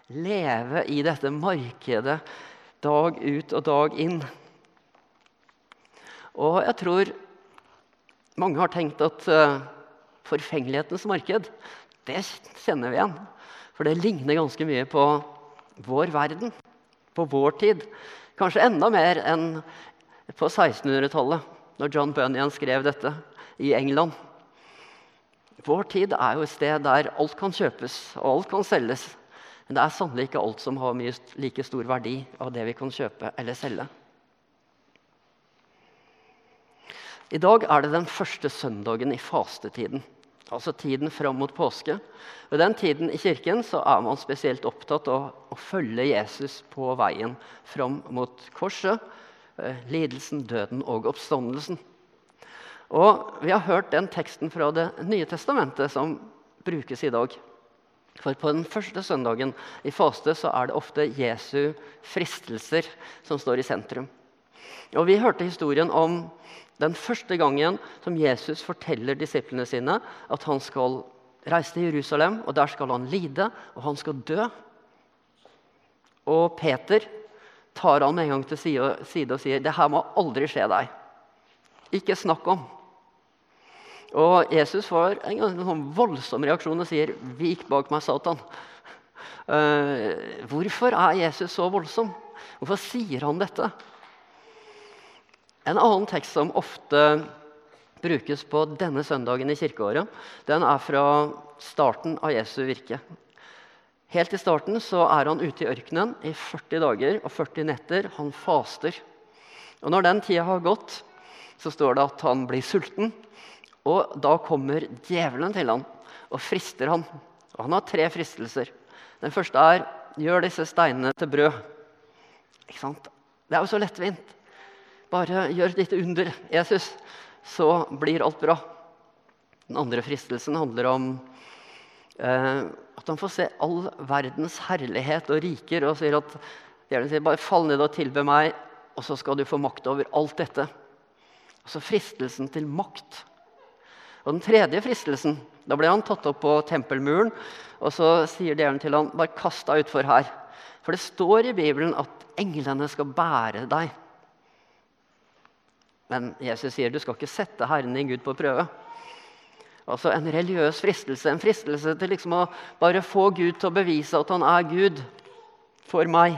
leve i dette markedet dag ut og dag inn. Og jeg tror mange har tenkt at forfengelighetens marked, det kjenner vi igjen. For det ligner ganske mye på vår verden, på vår tid. Kanskje enda mer enn på 1600-tallet, når John Bunyan skrev dette i England. Vår tid er jo et sted der alt kan kjøpes og alt kan selges. Men det er sannelig ikke alt som har like stor verdi av det vi kan kjøpe eller selge. I dag er det den første søndagen i fastetiden, altså tiden fram mot påske. Og den tiden i kirken så er man spesielt opptatt av å følge Jesus på veien fram mot korset, lidelsen, døden og oppstandelsen. Og vi har hørt den teksten fra Det nye testamentet som brukes i dag. For på den første søndagen i faste så er det ofte Jesu fristelser som står i sentrum. Og vi hørte historien om den første gangen som Jesus forteller disiplene sine at han skal reise til Jerusalem, og der skal han lide, og han skal dø. Og Peter tar han med en gang til side og sier, det her må aldri skje deg. Ikke snakk om. Og Jesus får en sånn voldsom reaksjon og sier, vik bak meg, Satan. Hvorfor er Jesus så voldsom? Hvorfor sier han dette? En annen tekst som ofte brukes på denne søndagen i kirkeåret, den er fra starten av Jesu virke. Helt i starten så er han ute i ørkenen i 40 dager og 40 netter. Han faster. Og når den tida har gått, så står det at han blir sulten. Og da kommer djevelen til han og frister han. Og han har 3 fristelser. Den første er, gjør disse steinene til brød. Ikke sant? Det er jo så lettvint. Bare gjør et lite under, Jesus, så blir alt bra. Den andre fristelsen handler om at han får se all verdens herlighet og riker, og sier at djevelen sier, bare fall ned og tilbe meg, og så skal du få makt over alt dette. Og så fristelsen til makt. Og den tredje fristelsen, da ble han tatt opp på tempelmuren, og så sier djevelen til han, bare kast deg utfor her. For det står i Bibelen at englene skal bære deg. Men Jesus sier, du skal ikke sette Herren din Gud på prøve. Altså en religiøs fristelse, en fristelse til liksom å bare få Gud til å bevise at han er Gud for meg.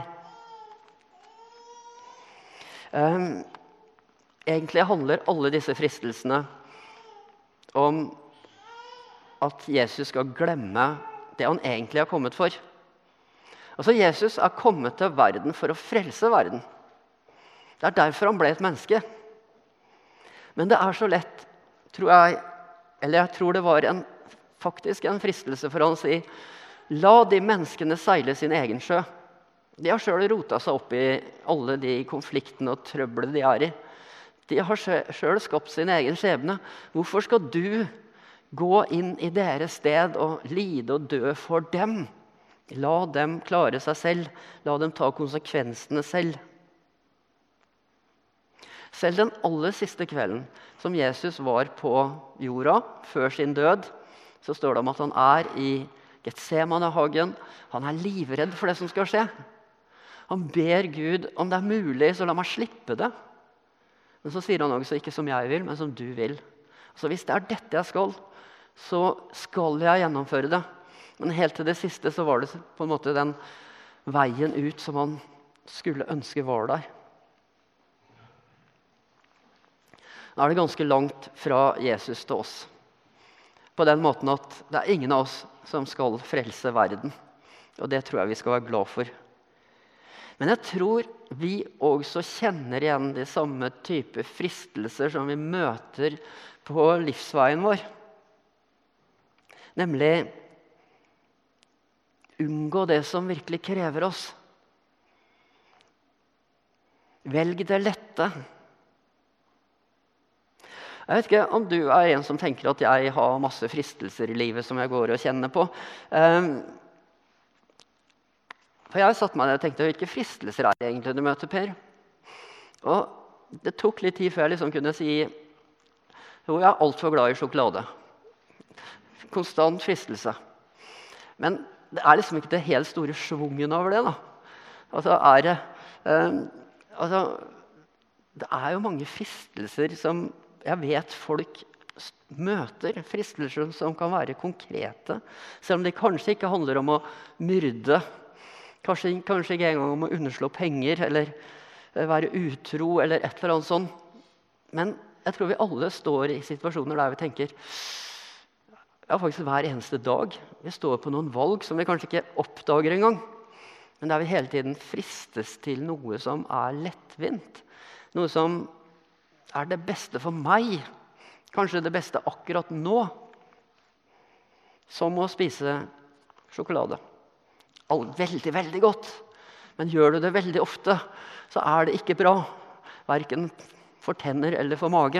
Egentlig handler alle disse fristelsene om at Jesus skal glemme det han egentlig har kommet for. Altså Jesus er kommet til verden for å frelse verden. Det er derfor han ble et menneske. Men det er så lett, tror jeg, eller jeg tror det var faktisk en fristelse for han å si, la de menneskene seile sin egen sjø. De har selv rotet seg opp i alle de konfliktene og trøbler de er i. De har selv skapt sin egen skjebne. Hvorfor skal du gå inn i deres sted og lide og dø for dem? La dem klare seg selv. La dem ta konsekvensene selv. Selv den aller siste kvelden som Jesus var på jorda før sin død, så står det om at han er i Getsemanehagen. Han er livredd for det som skal skje. Han ber Gud om det er mulig, så la meg slippe det. Men så sier han også, ikke som jeg vil, men som du vil. Så hvis det er dette jeg skal, så skal jeg gjennomføre det. Men helt til det siste så var det på en måte den veien ut som han skulle ønske var der. Nå er det ganske langt fra Jesus til oss. På den måten at det er ingen av oss som skal frelse verden. Og det tror jeg vi skal være glad for. Men jeg tror vi også kjenner igjen de samme type fristelser som vi møter på livsveien vår. Nemlig unngå det som virkelig krever oss. Velg det lette. Jeg vet ikke om du er en som tenker at jeg har masse fristelser i livet som jeg går og kjenner på. For jeg satt meg ned og tenkte, hvilke fristelser er det egentlig du møter, Per? Og det tok litt tid før jeg liksom kunne si, jo, jeg er alt for glad i sjokolade. Konstant fristelse. Men det liksom ikke det helt store svungen over det, da. Altså, altså, det jo mange fristelser som jeg vet folk møter. Fristelser som kan være konkrete, selv om de kanskje ikke handler om å myrde. Kanskje ikke engang om å underslå penger, eller være utro, eller et eller annet sånt. Men jeg tror vi alle står i situasjoner der vi tenker, ja, faktisk hver eneste dag, vi står på noen valg som vi kanskje ikke oppdager engang, men der vi hele tiden fristes til noe som lettvint, noe som det beste for meg, kanskje det beste akkurat nå, som å spise sjokolade. Veldig, veldig godt, men gjør du det veldig ofte, så det ikke bra, hverken for tenner eller for mage.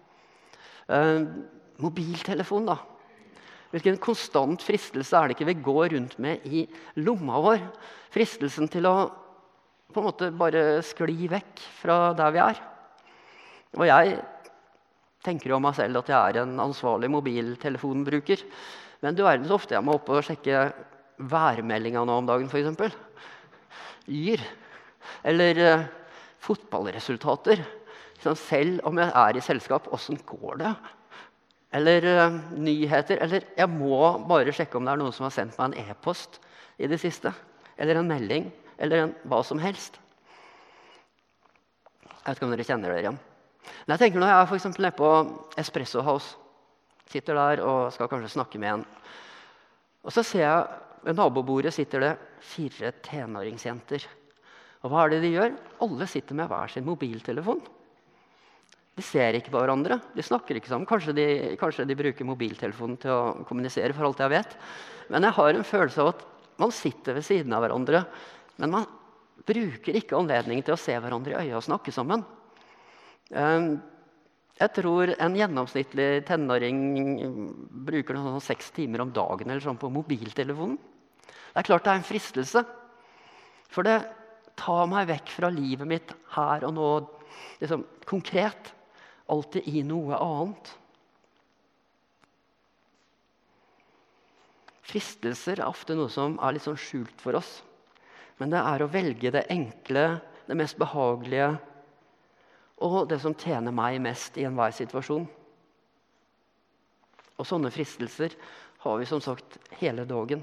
Mobiltelefon, da. Hvilken konstant fristelse det ikke vi går rundt med i lomma vår? Fristelsen til å på en måte bare skli vekk fra der vi Og jeg tenker jo om meg selv at jeg en ansvarlig mobiltelefonbruker. Men du verden så ofte jeg må opp og sjekke værmeldinga nå om dagen, for eksempel. Yr. Eller fotballresultater. Selv om jeg i selskap, hvordan går det? Eller nyheter. Eller jeg må bare sjekke om det noen som har sendt meg en e-post i det siste. Eller en melding. Eller hva som helst. Jeg vet ikke om dere kjenner dere igjen. Men jeg tenker når jeg for eksempel nede på Espresso House, sitter der og skal kanskje snakke med en, og så ser jeg ved nabobordet sitter det 4 tenåringsjenter. Og hva det de gjør? Alle sitter med hver sin mobiltelefon. De ser ikke på hverandre, de snakker ikke sammen. Kanskje de bruker mobiltelefonen til å kommunisere, for alt jeg vet. Men jeg har en følelse av at man sitter ved siden av hverandre, men man bruker ikke anledningen til å se hverandre i øynene og snakke sammen. Jeg tror en gjennomsnittlig tenåring bruker noen 6 timer om dagen eller sånn på mobiltelefonen. Det klart det en fristelse, for det tar meg vekk fra livet mitt her og nå, liksom konkret, alltid i noe annet. Fristelser ofte noe som litt sånn skjult for oss, men det å velge det enkle, det mest behagelige, og det som tjener meg mest i enhver situasjon. Og sånne fristelser har vi som sagt hele dagen.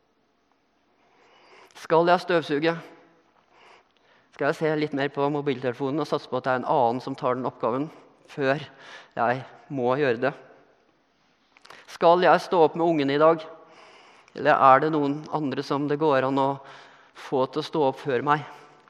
Skal jeg støvsuge? Skal jeg se litt mer på mobiltelefonen og satse på at det en annen som tar den oppgaven før jeg må gjøre det? Skal jeg stå opp med ungen i dag? Eller det noen andre som det går an å få til å stå opp før meg?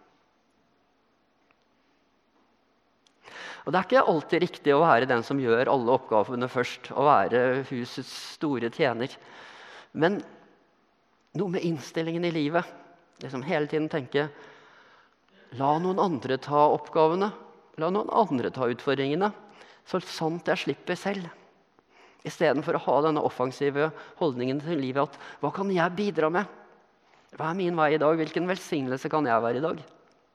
Og det ikke alltid riktig å være den som gjør alle oppgavene først, og være husets store tjener. Men noe med innstillingen i livet, liksom hele tiden tenke, la noen andre ta oppgavene, la noen andre ta utfordringene, så sant jeg slipper selv. I stedet for å ha denne offensive holdningen til livet, at hva kan jeg bidra med? Hva min vei i dag? Hvilken velsignelse kan jeg være i dag?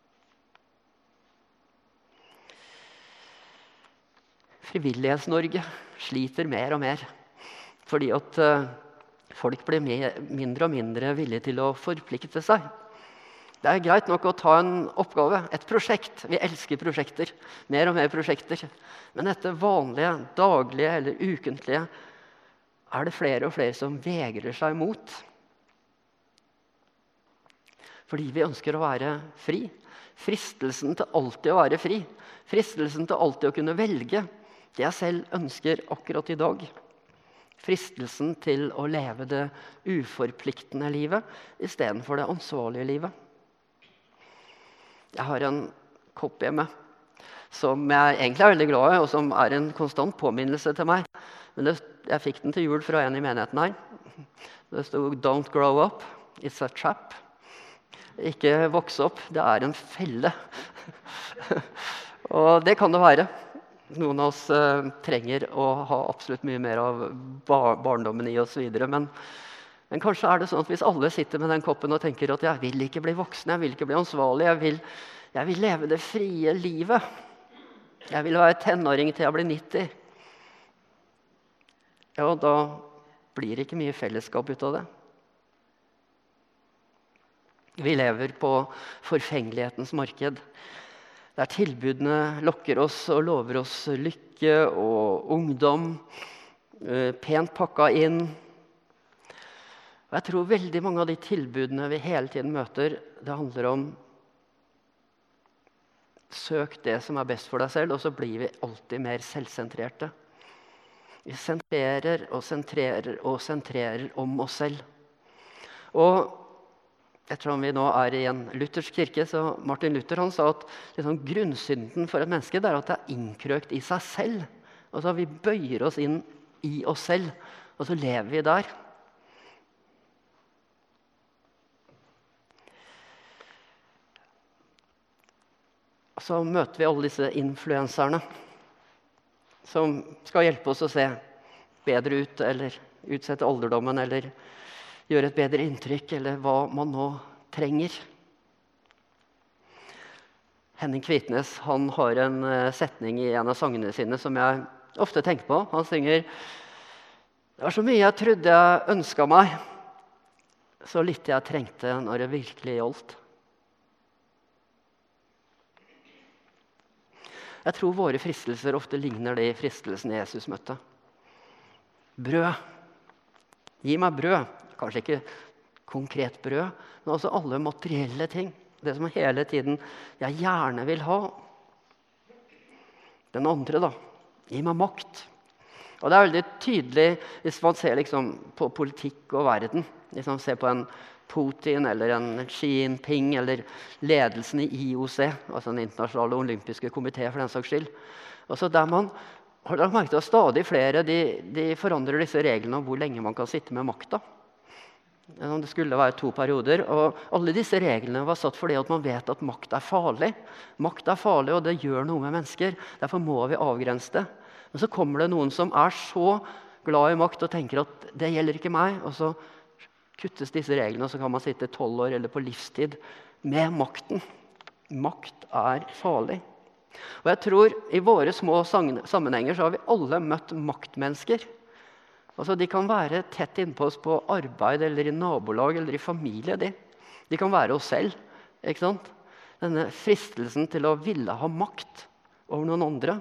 Frivillighets-Norge sliter mer og mer, fordi at folk blir mindre og mindre villige til å forplikte seg. Det greit nok å ta en oppgave, et prosjekt. Vi elsker prosjekter, mer og mer prosjekter. Men dette vanlige, daglige eller ukentlige det flere og flere som vegrer seg mot. Fordi vi ønsker å være fri. Fristelsen til alltid å være fri. Fristelsen til alltid å kunne velge det jeg selv ønsker akkurat i dag. Fristelsen til å leve det uforpliktende livet i stedet for det ansvarlige livet. Jeg har en kopp hjemme som jeg egentlig veldig glad i, og som en konstant påminnelse til meg. Men jeg fikk den til jul fra en i menigheten her. Det stod «Don't grow up, it's a trap». Ikke vokse opp, det en felle. Og det kan det være. Noen av oss trenger å ha absolutt mye mer av barndommen i og så videre, men kanskje det sånn at hvis alle sitter med den koppen og tenker at jeg vil ikke bli voksen, jeg vil ikke bli ansvarlig, jeg vil leve det frie livet. Jeg vil være tenåring til jeg blir 90. Ja, da blir det ikke mye fellesskap ut av det. Vi lever på forfengelighetens marked, der tilbudene lokker oss og lover oss lykke og ungdom, pent pakka inn. Og jeg tror veldig mange av de tilbudene vi hele tiden møter, det handler om søk det som er best for deg selv, og så blir vi alltid mer selvsentrerte. Vi sentrerer og sentrerer og sentrerer om oss selv. Og ettersom vi nå er i en luthersk kirke, så Martin Luther han sa at liksom, grunnsynden for et menneske det er at det er innkrøkt i seg selv. Altså vi bøyer oss inn i oss selv, og så lever vi der. Så møter vi alle disse influenserne som skal hjelpe oss å se bedre ut, eller utsette alderdommen, eller gjøre et bedre inntrykk, eller hva man nå trenger. Henning Kvitnes han har en setning i en av sangene sine som jeg ofte tenker på. Han synger: Det var så mye jeg trodde jeg ønsket meg, så litt jeg trengte når det virkelig gjaldt. Jeg tror våre fristelser ofte ligner de fristelsene Jesus møtte. Brød. Gi meg brød. Kanskje ikke konkret brød, men også alle materielle ting. Det som hele tiden jeg gjerne vil ha. Den andre da. Gi meg makt. Og det er veldig tydelig hvis man ser liksom, på politikk og verden. Liksom, se på en Putin eller en Xi Jinping eller ledelsen i IOC, altså den internasjonale olympiske komité for den saks skyld. Altså der man har lagt merke til at stadig flere de forandrer disse reglene om hvor lenge man kan sitte med makta. Det skulle være 2 perioder, og alle disse reglene var satt fordi at man vet at makt er farlig. Makt er farlig, og det gjør noe med mennesker. Derfor må vi avgrense det. Men så kommer det noen som er så glad i makt og tenker at det gjelder ikke meg, og så kuttes disse reglene, og så kan man sitte 12 år eller på livstid med makten. Makt er farlig. Og jeg tror i våre små sammenhenger så har vi alle møtt maktmennesker. Altså de kan være tett innpå oss på arbeid eller i nabolag eller i familie. De kan være oss selv, ikke sant? Denne fristelsen til å ville ha makt over noen andre.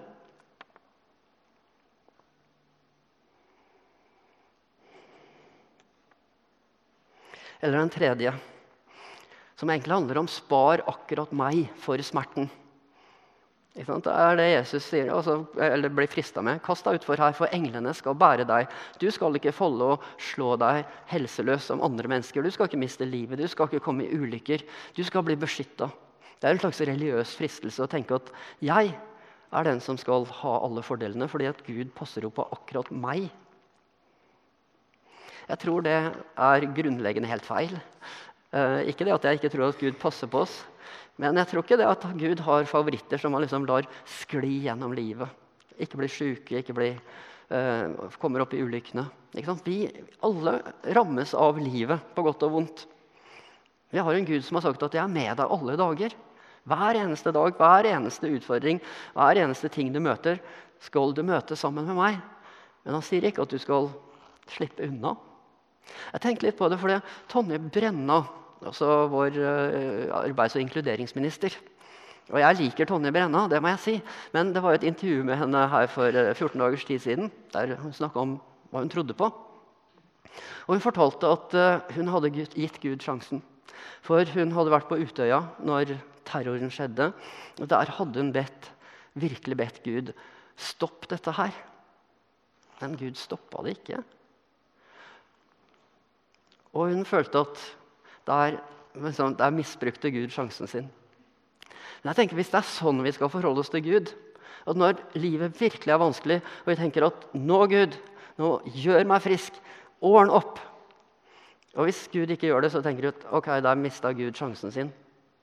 Eller den tredje, som egentlig handler om spar akkurat meg for smerten. Det er det Jesus sier, eller blir fristet med. Kast deg utfor her, for englene skal bære deg. Du skal ikke folde og slå deg helseløs som andre mennesker. Du skal ikke miste livet, du skal ikke komme i ulykker. Du skal bli beskyttet. Det er en slags religiøs fristelse å tenke at jeg er den som skal ha alle fordelene, fordi at Gud passer opp på akkurat meg. Jeg tror det er grunnleggende helt feil. Ikke det at jeg ikke tror at Gud passer på oss, men jeg tror ikke det at Gud har favoritter som man liksom lar skli gjennom livet. Ikke bli syke, ikke kommer opp i ulykkene. Vi alle rammes av livet på godt og vondt. Vi har en Gud som har sagt at jeg er med deg alle dager. Hver eneste dag, hver eneste utfordring, hver eneste ting du møter, skal du møte sammen med meg. Men han sier ikke at du skal slippe unna. Jeg tenker litt på det fordi Tonje Brenna, altså vår arbeids- og inkluderingsminister, og jeg liker Tonje Brenna, det må jeg si, men det var et intervju med henne her for 14 dagers tid siden, der hun snakket om hva hun trodde på. Og hun fortalte at hun hadde gitt Gud sjansen, for hun hadde vært på Utøya når terroren skjedde, og der hadde hun virkelig bedt Gud, stopp dette her. Men Gud stoppet det ikke. Og hun følte at der misbrukte Gud sjansen sin. Men jeg tenker hvis det er sånn vi skal forholde oss til Gud, at når livet virkelig er vanskelig, og vi tenker at nå Gud, nå gjør meg frisk, ordn opp. Og hvis Gud ikke gjør det, så tenker du at ok, der mistet Gud sjansen sin.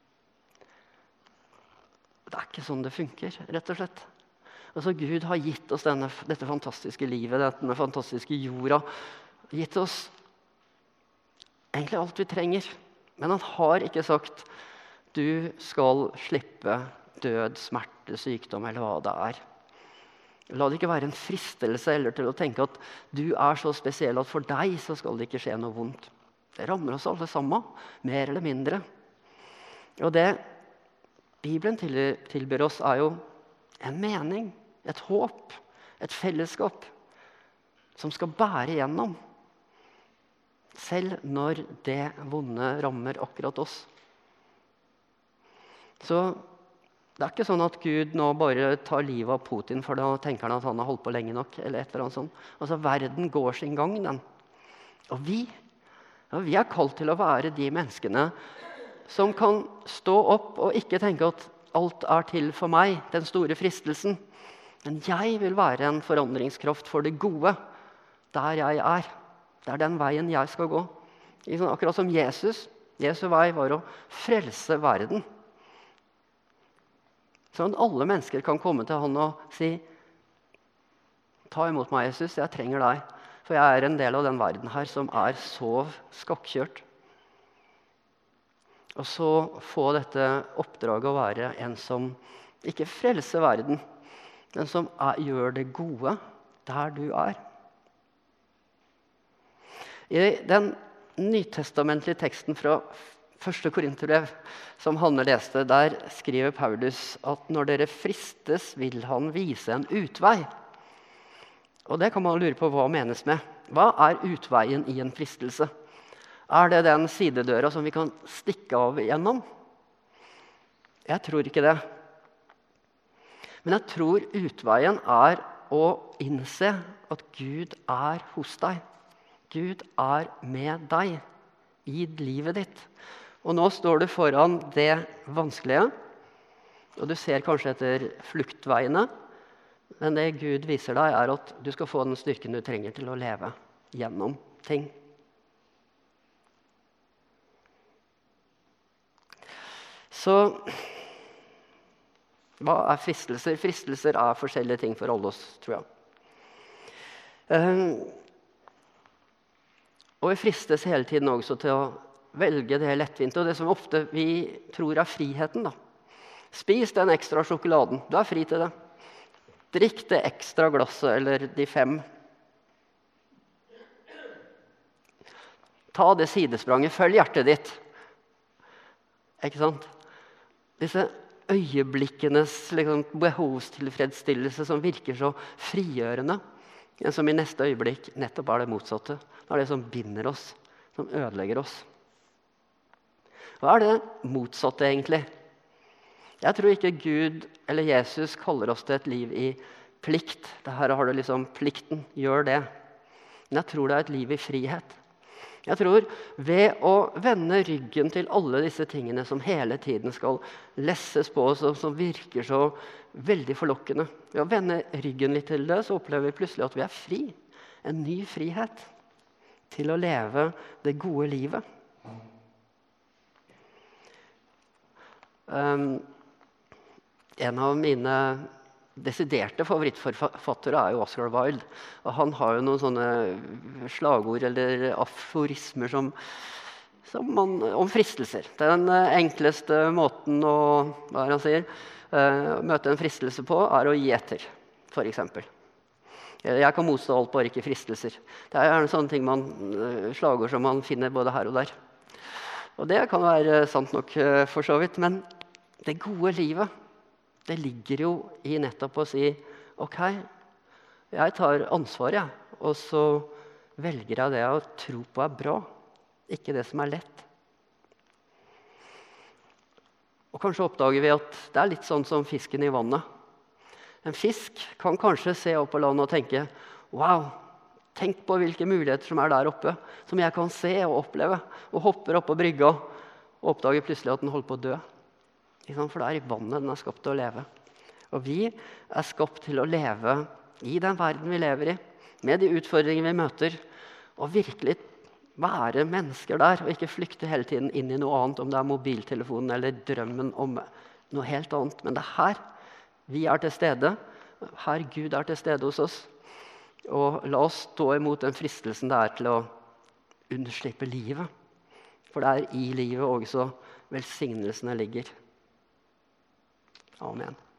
Det er ikke sånn det funker, rett og slett. Altså Gud har gitt oss dette fantastiske livet, denne fantastiske jorda, gitt oss egentlig alt vi trenger. Men han har ikke sagt du skal slippe død, smerte, sykdom eller hva det er. La det ikke være en fristelse eller til å tenke at du er så spesiell at for deg så skal det ikke skje noe vondt. Det rammer oss alle sammen, mer eller mindre. Og det Bibelen tilbyr oss er jo en mening, et håp, et fellesskap som skal bære igjennom, selv når det vonde rammer akkurat oss. Så det er ikke sånn at Gud nå bare tar livet av Putin, for da tenker han at han har holdt på lenge nok, eller et eller annet sånt. Altså, verden går sin gang, den. Og vi er kalt til å være de menneskene som kan stå opp og ikke tenke at alt er til for meg, den store fristelsen. Men jeg vil være en forandringskraft for det gode, der jeg er. Det er den veien jeg skal gå. Akkurat som Jesus. Jesu vei var å frelse verden. Sånn at alle mennesker kan komme til han og si, ta imot meg, Jesus, jeg trenger deg. For jeg er en del av den verden her som er så skakkjørt. Og så få dette oppdraget å være en som ikke frelser verden, men som gjør det gode der du er. I den nytestamentlige teksten fra 1. Korinterbrev, som Hanne leste, der skriver Paulus at når dere fristes, vil han vise en utvei. Og det kan man lure på hva menes med. Hva er utveien i en fristelse? Er det den sidedøra som vi kan stikke av igjennom? Jeg tror ikke det. Men jeg tror utveien er å innse at Gud er hos deg. Gud er med deg i livet ditt. Og nå står du foran det vanskelige, og du ser kanskje etter fluktveiene, men det Gud viser deg er at du skal få den styrken du trenger til å leve gjennom ting. Så hva er fristelser? Fristelser er forskjellige ting for alle oss, tror jeg. Og vi fristes hele tiden også til å velge det lettvinte, og det som ofte vi tror er friheten. Da. Spis den ekstra sjokoladen, du er fri til det. Drikk det ekstra glasset, eller de 5. Ta det sidespranget, følg hjertet ditt. Ikke sant? Disse øyeblikkenes behovstilfredsstillelse som virker så frigjørende, men som i neste øyeblikk nettopp er det motsatte. Det er det som binder oss, som ødelegger oss. Hva er det motsatte egentlig? Jeg tror ikke Gud eller Jesus kaller oss til et liv i plikt. Her har du liksom plikten, gjør det. Men jeg tror det er et liv i frihet. Jeg tror ved å vende ryggen til alle disse tingene som hele tiden skal lesses på oss, og som virker så veldig forlokkende. Ved å vende ryggen litt til det, så opplever vi plutselig at vi er fri. En ny frihet til å leve det gode livet. En av mine desiderte favorittforfattere er jo Oscar Wilde. Og han har jo noen sånne slagord eller aforismer om fristelser. Den enkleste måten å møte en fristelse på er å gi etter, for eksempel. Jeg kan motstå alt, bare ikke fristelser. Det er sånne ting slagord som man finner både her og der. Og det kan være sant nok for så vidt, men det gode livet, det ligger jo i nettopp å si, ok, jeg tar ansvar, og så velger jeg det jeg tror på er bra, ikke det som er lett. Og kanskje oppdager vi at det er litt sånn som fisken i vannet. En fisk kan kanskje se opp på landet og tenke, wow, tenk på hvilke muligheter som er der oppe, som jeg kan se og oppleve, og hopper opp på brygga, og oppdager plutselig at den holder på å dø. For det er i vannet den er skapt til å leve. Og vi er skapt til å leve i den verden vi lever i, med de utfordringer vi møter, og virkelig være mennesker der, og ikke flykte hele tiden inn i noe annet, om det er mobiltelefonen eller drømmen om noe helt annet. Men det er her vi er til stede, her Gud er til stede hos oss. Og la oss stå imot den fristelsen det er til å unnslippe livet. For det er i livet også velsignelsene ligger. Amen.